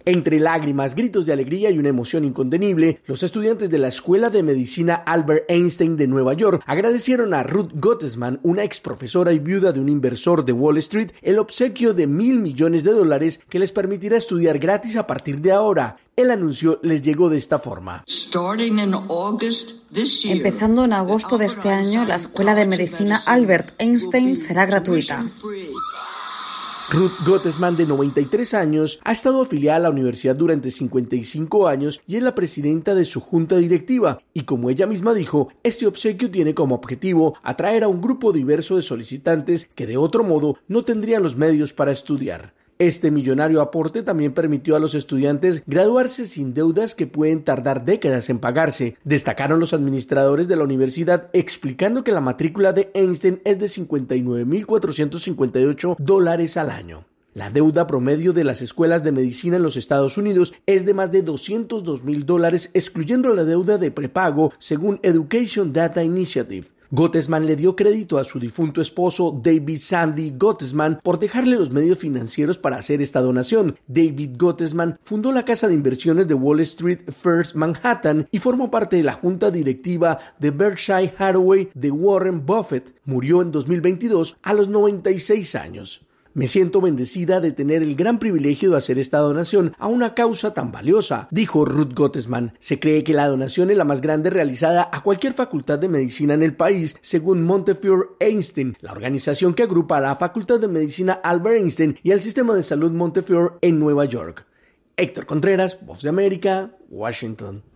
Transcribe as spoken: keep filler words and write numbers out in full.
Entre lágrimas, gritos de alegría y una emoción incontenible, los estudiantes de la Escuela de Medicina Albert Einstein de Nueva York agradecieron a Ruth Gottesman, una ex profesora y viuda de un inversor de Wall Street, el obsequio de mil millones de dólares que les permitirá estudiar gratis a partir de ahora. El anuncio les llegó de esta forma. Empezando en agosto de este año, la Escuela de Medicina Albert Einstein será gratuita. Ruth Gottesman, de noventa y tres años, ha estado afiliada a la universidad durante cincuenta y cinco años y es la presidenta de su junta directiva. Y como ella misma dijo, este obsequio tiene como objetivo atraer a un grupo diverso de solicitantes que de otro modo no tendrían los medios para estudiar. Este millonario aporte también permitió a los estudiantes graduarse sin deudas que pueden tardar décadas en pagarse, destacaron los administradores de la universidad, explicando que la matrícula de Einstein es de cincuenta y nueve mil cuatrocientos cincuenta y ocho dólares al año. La deuda promedio de las escuelas de medicina en los Estados Unidos es de más de doscientos dos mil dólares, excluyendo la deuda de prepago, según Education Data Initiative. Gottesman le dio crédito a su difunto esposo David Sandy Gottesman por dejarle los medios financieros para hacer esta donación. David Gottesman fundó la casa de inversiones de Wall Street First Manhattan y formó parte de la junta directiva de Berkshire Hathaway de Warren Buffett. Murió en dos mil veintidós a los noventa y seis años. Me siento bendecida de tener el gran privilegio de hacer esta donación a una causa tan valiosa, dijo Ruth Gottesman. Se cree que la donación es la más grande realizada a cualquier facultad de medicina en el país, según Montefiore Einstein, la organización que agrupa a la Facultad de Medicina Albert Einstein y al Sistema de Salud Montefiore en Nueva York. Héctor Contreras, Voz de América, Washington.